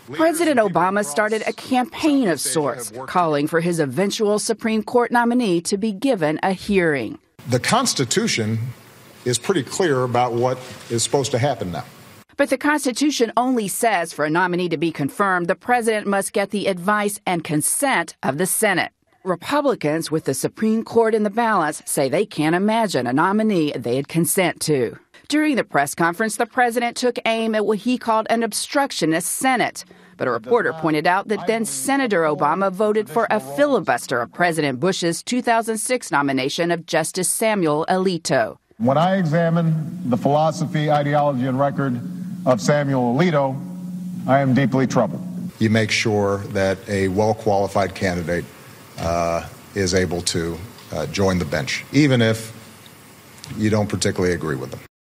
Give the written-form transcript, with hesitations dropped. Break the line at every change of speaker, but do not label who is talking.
President Obama started a campaign of sorts, calling for his eventual Supreme Court nominee to be given a hearing.
The Constitution is pretty clear about what is supposed to happen now.
But the Constitution only says for a nominee to be confirmed, the president must get the advice and consent of the Senate. Republicans, with the Supreme Court in the balance, say they can't imagine a nominee they'd consent to. During the press conference, the president took aim at what he called an obstructionist Senate. But a reporter pointed out that then Senator Obama voted for a filibuster of President Bush's 2006 nomination of Justice Samuel Alito.
When I examine the philosophy, ideology, and record of Samuel Alito, I am deeply troubled.
You make sure that a well-qualified candidate is able to join the bench, even if you don't particularly agree with them.